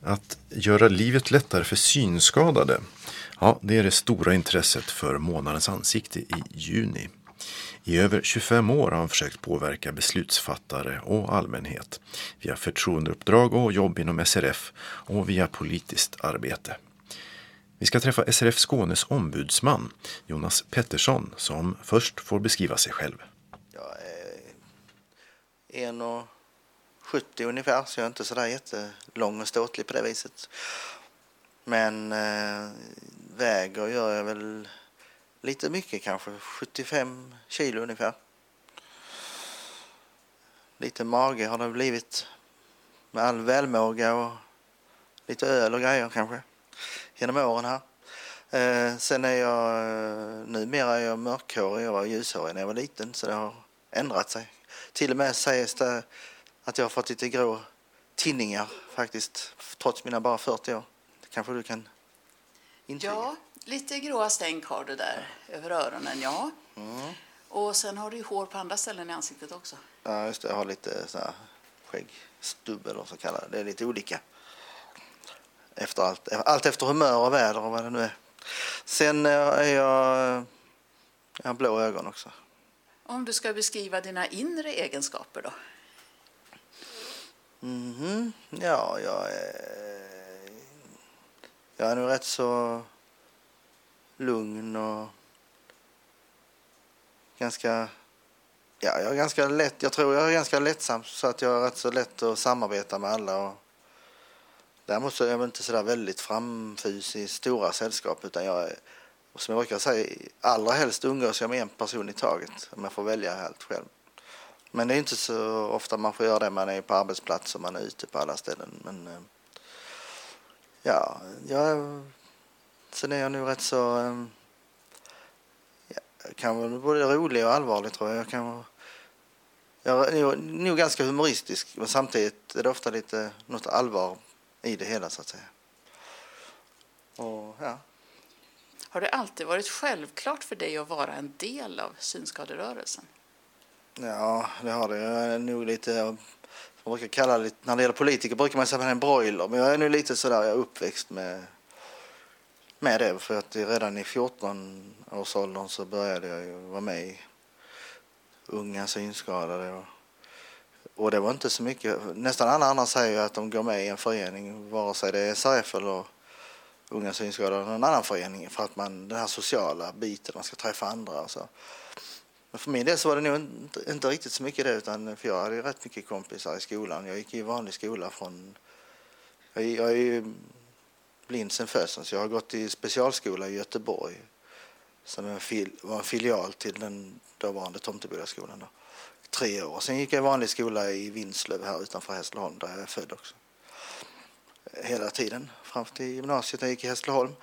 Att göra livet lättare för synskadade, ja, det är det stora intresset för månadens ansikte i juni. I över 25 år har han försökt påverka beslutsfattare och allmänhet via förtroendeuppdrag och jobb inom SRF och via politiskt arbete. Vi ska träffa SRF Skånes ombudsman, Jonas Pettersson, som först får beskriva sig själv. Jag är 1,70 ungefär, så jag är inte sådär jättelång och ståtlig på det viset. Men väger gör jag väl lite mycket, kanske 75 kilo ungefär. Lite mage har det blivit med all välmåga och lite öl och grejer kanske genom åren här. Sen är jag numera är jag mörkhårig, jag var ljushårig när jag var liten, så det har ändrat sig. Till och med sägs det att jag har fått lite grå tinningar faktiskt, trots mina bara 40 år. Det kanske du kan intyga. Ja, lite gråa stänk har du där över öronen, ja. Mm. Och sen har du ju hår på andra ställen i ansiktet också. Ja, just det. Jag har lite så här skäggstubb eller så kallar det. Det är lite olika. Allt efter humör och väder och vad det nu är. Sen är jag har blå ögon också. Om du ska beskriva dina inre egenskaper då? Ja, jag är nog rätt så lugn och ganska... Ja, jag är ganska lätt. Jag tror jag är ganska lättsam, så att jag är rätt så lätt att samarbeta med alla. Och däremot så är jag inte så där väldigt framfusig i stora sällskap, utan jag är, som jag brukar säga, allra helst umgås jag med en person i taget, om jag får välja helt själv. Men det är inte så ofta man får göra det. Man är på arbetsplats och man är ute på alla ställen. Men ja, sen är jag nu rätt så... Jag kan vara både rolig och allvarlig, tror jag. Jag är nog ganska humoristisk, men samtidigt är det ofta lite något allvar i det hela, så att säga. Och ja. Har det alltid varit självklart för dig att vara en del av synskaderörelsen? Ja, det har det. Jag är nog lite, man brukar kalla det, när det gäller politiker brukar man säga att man är en broiler. Men jag är nu lite sådär, jag är uppväxt med det. För att redan i 14-årsåldern så började jag ju vara med i unga synskadade. Och det var inte så mycket. Nästan alla andra säger ju att de går med i en förening, vare sig det är SRF eller unga synskadade eller någon annan förening. För att den här sociala biten, man ska träffa andra och så. Men för min del så var det nog inte riktigt så mycket det, utan för jag hade ju rätt mycket kompisar i skolan. Jag gick i vanlig skola jag är ju blind sen födseln, så jag har gått i specialskola i Göteborg som var en filial till den dåvarande Tomtebodaskolan då. 3 år. Sen gick jag i vanlig skola i Vinslöv här utanför Hässleholm, där jag är född också. Hela tiden, fram till gymnasiet. Jag gick i Hässleholm.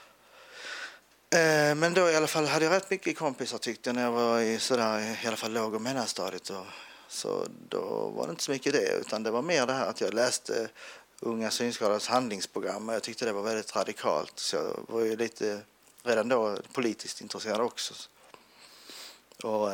Men då i alla fall hade jag rätt mycket kompisar, tyckte jag, när jag var i alla fall låg- och mellanstadiet. Så då var det inte så mycket det, utan det var mer det här att jag läste unga synskadades handlingsprogram, och jag tyckte det var väldigt radikalt. Så jag var ju lite redan då politiskt intresserad också. Och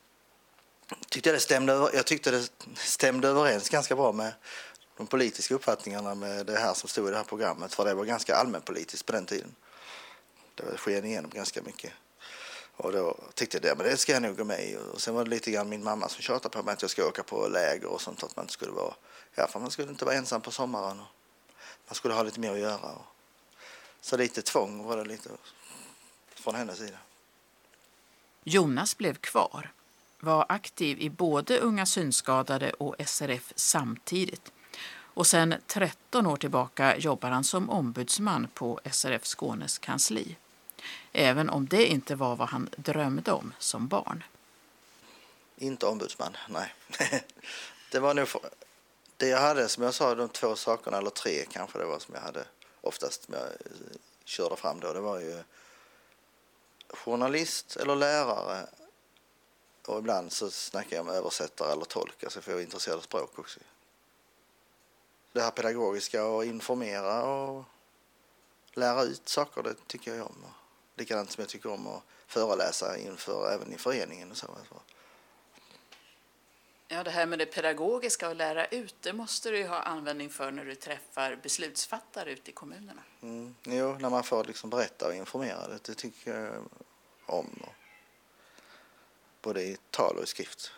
jag tyckte det stämde överens ganska bra med de politiska uppfattningarna med det här som stod i det här programmet, för det var ganska allmänpolitiskt på den tiden. Det sken igenom ganska mycket. Och då tyckte jag men det ska jag nog gå med i. Och sen var det lite grann min mamma som tjatade på mig att jag ska åka på läger och sånt, att man inte skulle vara... Ja, för man skulle inte vara ensam på sommaren. Och man skulle ha lite mer att göra. Så lite tvång var det lite från hennes sida. Jonas blev kvar. Var aktiv i både Unga synskadade och SRF samtidigt. Och sedan 13 år tillbaka jobbar han som ombudsman på SRF Skånes kansli. Även om det inte var vad han drömde om som barn. Inte ombudsman, nej. Det var nog det jag hade, som jag sa, de 2 sakerna, eller 3 kanske det var, som jag hade oftast när jag körde fram då. Det var ju journalist eller lärare, och ibland så snackar jag om översättare eller tolk, alltså för jag är intresserad av språk också. Det här pedagogiska och informera och lära ut saker, det tycker jag om. Likadant som jag tycker om att föreläsa inför, även i föreningen och så. Ja, det här med det pedagogiska och lära ut, det måste du ju ha användning för när du träffar beslutsfattare ute i kommunerna. Jo, när man får liksom berätta och informera, det tycker jag om. Både i tal och i skrift.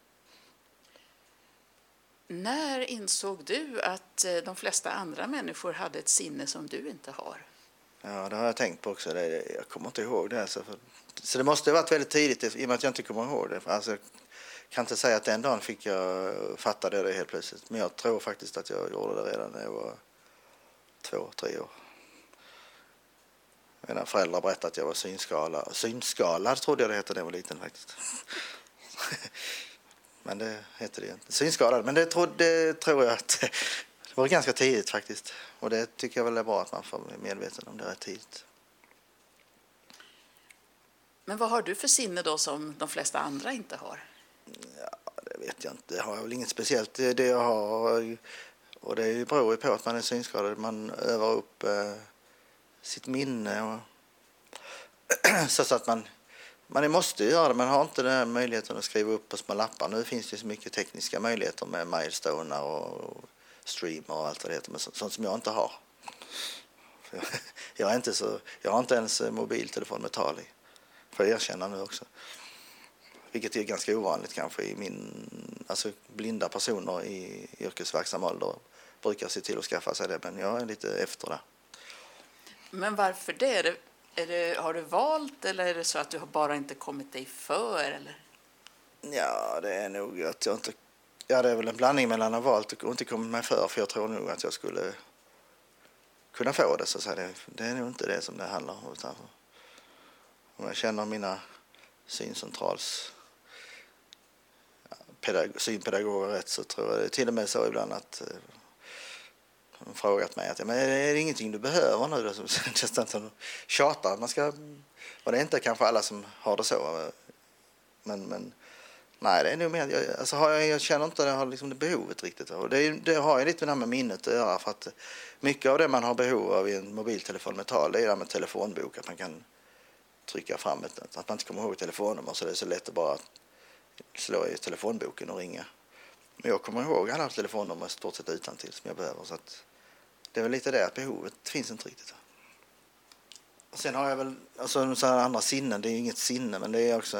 När insåg du att de flesta andra människor hade ett sinne som du inte har? Ja, det har jag tänkt på också. Jag kommer inte ihåg det. Så det måste ha varit väldigt tidigt i och med att jag inte kommer ihåg det. Alltså, jag kan inte säga att den dagen fick jag fatta det helt plötsligt. Men jag tror faktiskt att jag gjorde det redan när jag var 2-3 år. Mina föräldrar berättade att jag var synskadad. Synskadad trodde jag det hette när jag var liten faktiskt. Men det hette det inte. Synskadad. Men det tror jag att det var ganska tidigt faktiskt. Och det tycker jag väl är bra att man får bli medveten om det rätt tidigt. Men vad har du för sinne då som de flesta andra inte har? Ja, det vet jag inte. Det har jag väl inget speciellt. Det jag har, och det beror ju på att man är synskadad. Man övar upp sitt minne. Och så att man måste göra det. Man har inte den här möjligheten att skriva upp på små lappar. Nu finns det så mycket tekniska möjligheter med Milestone och streamer och allt vad det heter. Men sånt som jag inte har. Jag har inte ens mobiltelefon med tal i. Får jag erkänna nu också. Vilket är ganska ovanligt kanske alltså blinda personer i yrkesverksam ålder brukar se till att skaffa sig det. Men jag är lite efter det. Men varför det? Har du valt eller är det så att du har bara inte kommit dig för? Eller? Ja, det är nog att jag inte... Ja, det är väl en blandning mellan att ha valt och inte kommit mig för jag tror nog att jag skulle kunna få det. Så det är nog inte det som det handlar om. Utan om jag känner mina syncentrals synpedagoger rätt så tror jag det är till och med så ibland att de frågat mig att men är det ingenting du behöver nu? Så känns det inte tjatar att man ska... Och det är inte kanske alla som har det så. Men nej, det är nog mer... Jag känner inte att jag har liksom det behovet riktigt. Och det har ju lite med det här med minnet att göra. För att mycket av det man har behov av i en mobiltelefon med tal, det är det här med telefonbok. Att man kan trycka fram att man inte kommer ihåg telefonnummer. Så det är så lätt att bara slå i telefonboken och ringa. Men jag kommer ihåg alla telefonnummer stort sett utantill som jag behöver. Så att det är väl lite det att behovet finns inte riktigt. Och sen har jag väl så andra sinnen. Det är ju inget sinne, men det är också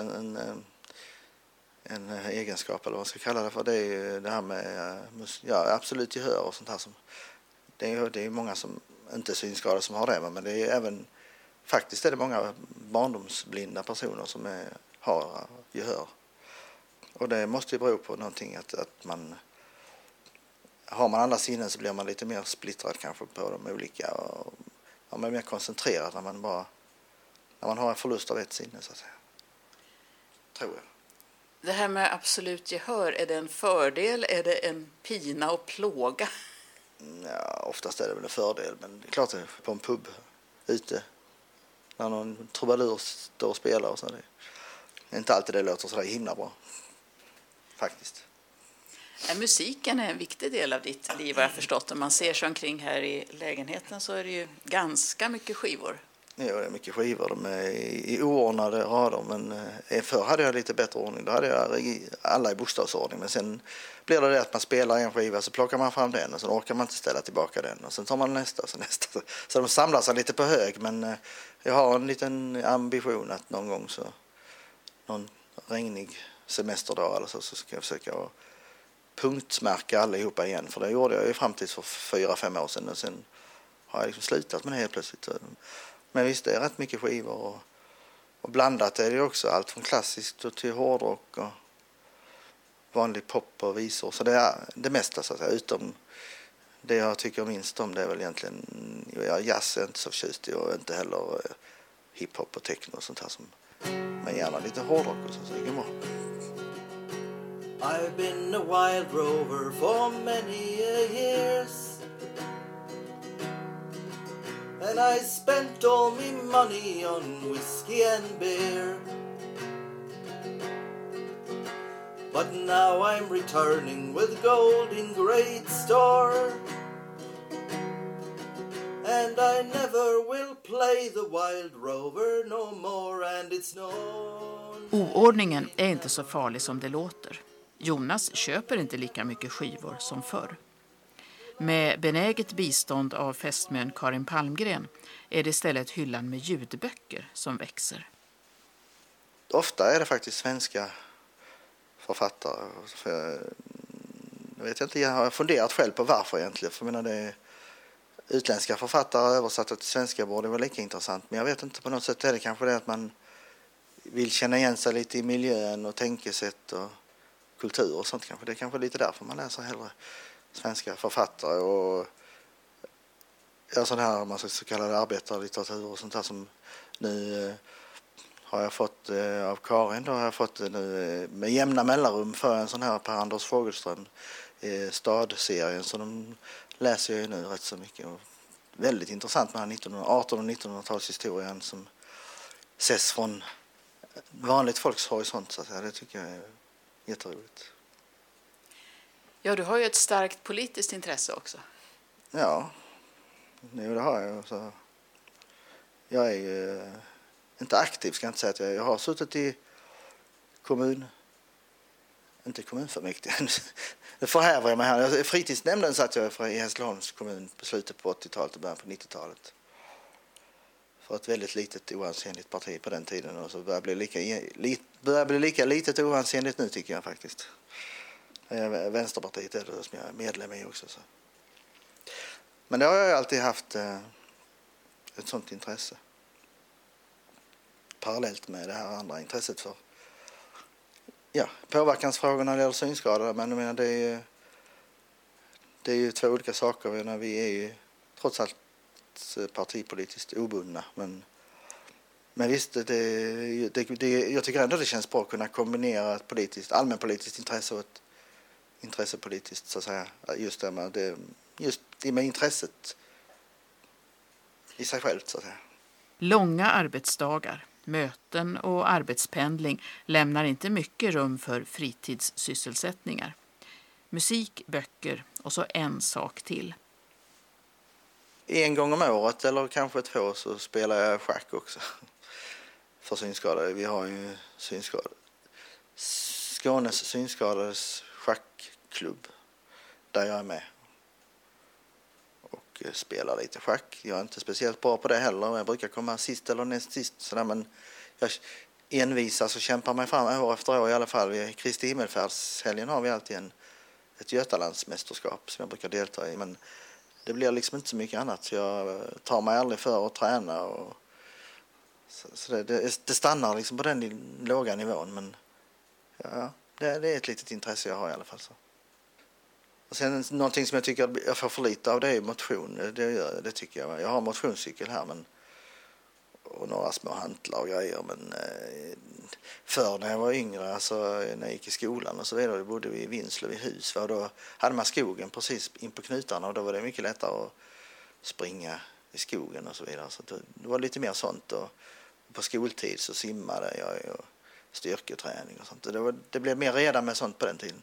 en egenskap eller vad man ska kalla det för. Det är ju det här med absolut gehör och sånt här. Det är många som inte är synskadade som har det. Men det är även faktiskt är det många barndomsblinda personer som har gehör. Och det måste ju bero på någonting att man... Har man alla sinnen så blir man lite mer splittrad kanske på de olika. Och man är mer koncentrerad när man har en förlust av ett sinne så att säga. Tror jag. Det här med absolut gehör, är det en fördel? Är det en pina och plåga? Ja, oftast är det väl en fördel. Men det är klart att på en pub ute när någon trubadur står och spelar och så. Det är inte alltid det låter så där himla bra. Faktiskt. Musiken är en viktig del av ditt liv, har jag förstått. Om man ser sig omkring här i lägenheten så är det ju ganska mycket skivor. Ja, det är mycket skivor. De är i oordnade rader. Men förr hade jag lite bättre ordning. Då hade jag alla i bostadsordning. Men sen blir det att man spelar en skiva så plockar man fram den. Och så orkar man inte ställa tillbaka den. Och sen tar man nästa och så nästa. Så de samlar sig lite på hög. Men jag har en liten ambition att någon gång så... Någon regnig semesterdag eller så ska jag försöka punktmärka allihopa igen. För det gjorde jag ju fram till för 4-5 år sedan. Och sen har jag liksom slutat med det helt plötsligt. Men visst, det är rätt mycket skivor. Och blandat är det också. Allt från klassiskt till hårdrock och vanlig pop och visor. Så det är det mesta så att säga. Utom det jag tycker minst om det är väl egentligen... Jazz är inte så förtjust i och inte heller hiphop och techno och sånt här som... Men gärna lite hårdrock och så det kan vara. I've been a wild rover for many years, and I spent all me money on whiskey and beer. But now I'm returning with gold in great store, and I never will play the wild rover no more, and it's known. Oordningen är inte så farlig som det låter. Jonas köper inte lika mycket skivor som förr. Med benäget bistånd av fästmön Karin Palmgren är det istället hyllan med ljudböcker som växer. Ofta är det faktiskt svenska författare. Jag vet inte, jag har funderat själv på varför egentligen. För jag menar, det är utländska författare översatta till svenska borde vara lika intressant. Men jag vet inte, på något sätt är det kanske det att man vill känna igen sig lite i miljön och tänkesätt och kultur och sånt kanske. Det är kanske lite därför man läser hellre svenska författare och sån här man så kallad arbetarlitteratur och sånt där som nu har jag fått av Karin. Då har jag fått nu med jämna mellanrum för en sån här Per Anders Fogelström stadserien, så de läser jag ju nu rätt så mycket. Och väldigt intressant med 1800- och 1900-talshistorien som ses från vanligt folks horisont, så att säga. Det tycker jag är jätteroligt. Ja, du har ju ett starkt politiskt intresse också. Ja, det har jag. Så jag är ju inte aktiv, ska jag inte säga att jag har suttit i inte kommunfullmäktige. Det förhäver jag mig här. Fritidsnämnden satt jag i Hässleholms kommun på slutet på 80-talet och början på 90-talet. För ett väldigt litet oansenligt parti på den tiden, och så börjar bli lika litet oansenligt nu, tycker jag faktiskt. Vänsterpartiet är det som jag är medlem i också. Så. Men det har jag alltid haft ett sånt intresse. Parallellt med det här andra intresset för påverkansfrågorna när det gäller synskadade. Men jag menar, det är ju två olika saker. Menar, vi är ju trots allt partipolitiskt obundna. Men visst, jag tycker ändå det känns bra att kunna kombinera ett allmänpolitiskt intresse och ett intressepolitiskt, så att säga. Just det med intresset i sig självt, så att säga. Långa arbetsdagar, möten och arbetspendling lämnar inte mycket rum för fritidssysselsättningar. Musik, böcker och så en sak till. En gång om året eller kanske 2 så spelar jag schack också. För synskadade. Vi har ju Skånes synskadades schackklubb där jag är med. Och spelar lite schack. Jag är inte speciellt bra på det heller. Jag brukar komma sist eller näst sist. Sådär, men jag envisas och kämpar mig fram år efter år i alla fall. Vid Kristi himmelfärdshelgen har vi alltid ett Götalandsmästerskap som jag brukar delta i. Men det blir liksom inte så mycket annat. Så jag tar mig aldrig för att träna. Så det stannar liksom på den låga nivån. Men ja, det är ett litet intresse jag har i alla fall. Så. Och sen någonting som jag tycker jag får för lite av, det är motion. Det tycker jag. Jag har motionscykel här och några små hantlar och grejer. Men förr när jag var yngre, alltså när jag gick i skolan och så vidare, då bodde vi i Vinslöv i hus. Och då hade man skogen precis in på knutarna och då var det mycket lättare att springa i skogen och så vidare. Så det var lite mer sånt. Och på skoltid så simmade jag och styrketräning och sånt. Det blev mer reda med sånt på den tiden.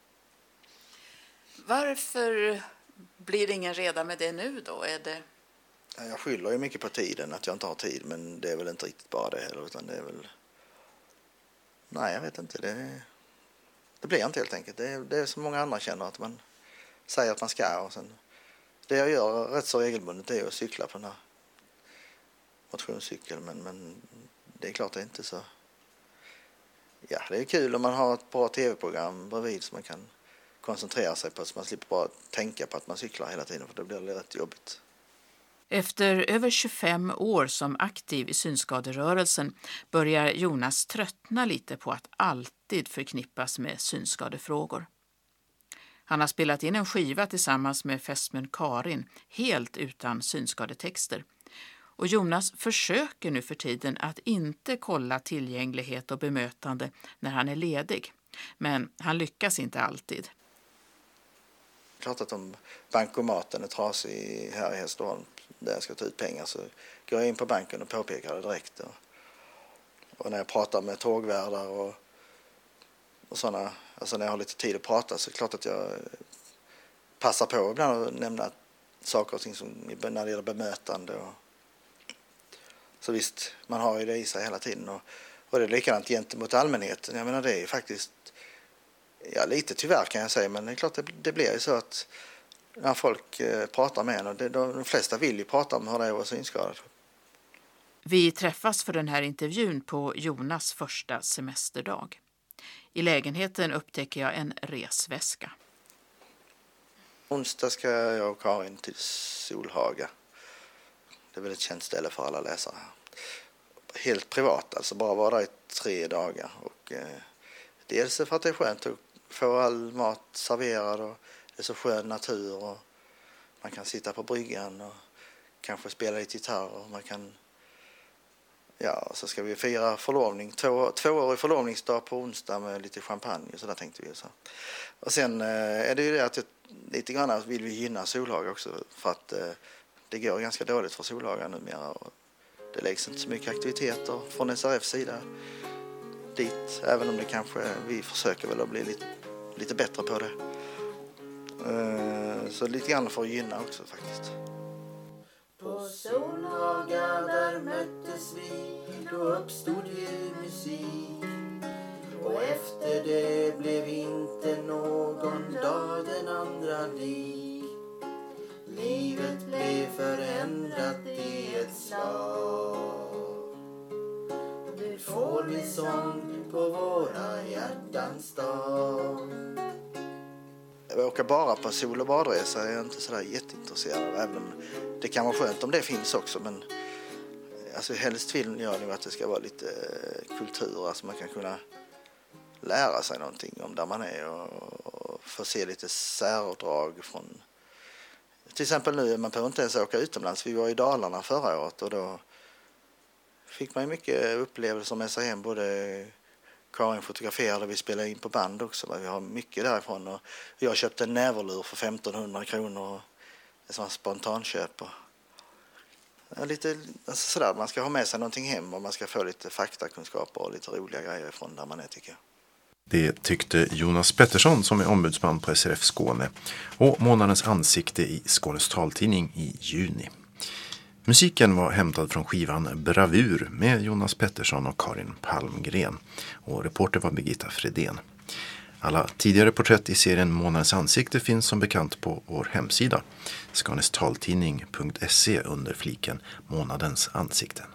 Varför blir det ingen reda med det nu då? Jag skyller ju mycket på tiden, att jag inte har tid, men det är väl inte riktigt bara det heller, utan det är väl... Nej, jag vet inte. Det blir inte helt enkelt. Det är som många andra känner, att man säger att man ska, och sen... Det jag gör rätt så regelbundet är att cykla på den här motionscykeln, men det är klart det är inte så... Ja, det är kul om man har ett bra tv-program bredvid som man kan koncentrera sig på, så man slipper bara tänka på att man cyklar hela tiden, för det blir rätt jobbigt. Efter över 25 år som aktiv i synskaderörelsen börjar Jonas tröttna lite på att alltid förknippas med synskadefrågor. Han har spelat in en skiva tillsammans med fästmön Karin, helt utan synskadetexter. Och Jonas försöker nu för tiden att inte kolla tillgänglighet och bemötande när han är ledig. Men han lyckas inte alltid. Klart att om bankomaten är trasig här i Hässleholm där jag ska ta ut pengar, så går jag in på banken och påpekar det direkt. Och när jag pratar med tågvärdar och sådana, alltså när jag har lite tid att prata, så är det klart att jag passar på ibland att nämna saker och ting som när det gäller bemötande. Så visst, man har ju det i sig hela tiden. Och det är likadant gentemot allmänheten. Jag menar, det är faktiskt Ja, lite tyvärr kan jag säga, men det är klart det blir ju så att när folk pratar med en, och de flesta vill ju prata om hur det är att vara synskadad. Vi träffas för den här intervjun på Jonas första semesterdag. I lägenheten upptäcker jag en resväska. Onsdag ska jag och Karin till Solhaga. Det är väl ett känt ställe för alla läsare. Helt privat, alltså bara vara där i 3 dagar. Och, dels för att det är skönt att få all mat serverad och det är så skön natur och man kan sitta på bryggan och kanske spela lite gitarr och man kan, ja, så ska vi fira förlovning, 2-årig förlovningsdag på onsdag med lite champagne och så där tänkte vi så. Och sen är det ju det att lite grann vill vi gynna Solhaga också för att det går ganska dåligt för Solhaga numera och det läggs inte så mycket aktiviteter från SRFs sida dit, även om det kanske vi försöker väl att bli lite bättre på det. Så lite grann för att gynna också faktiskt. På Solhaga där möttes vi, då uppstod ju musik. Och efter det blev inte någon dag den andra lik. Livet blev förändrat i ett slag. Nu får vi sång på våra hjärtans dag. Jag åker bara på sol- och badresa, jag är inte sådär jätteintresserad av, även om det kan vara skönt om det finns också, men alltså helst vill jag nog att det ska vara lite kultur, alltså man kan kunna lära sig någonting om där man är och få se lite särdrag från, till exempel nu, man behöver inte ens åka utomlands, vi var i Dalarna förra året och då fick man ju mycket upplevelser med sig hem, både Karin fotograferade, vi spelade in på band också. Vi har mycket därifrån och jag köpte en näverlur för 1500 kronor. Det är som en spontanköp. Lite alltså sådär, man ska ha med sig någonting hem och man ska få lite faktakunskaper och lite roliga grejer från där man är, tycker jag. Det tyckte Jonas Pettersson som är ombudsman på SRF Skåne och månadens ansikte i Skånes taltidning i juni. Musiken var hämtad från skivan Bravur med Jonas Pettersson och Karin Palmgren och reporter var Birgitta Fredén. Alla tidigare porträtt i serien Månadens ansikte finns som bekant på vår hemsida skanestaltidning.se under fliken Månadens ansikte.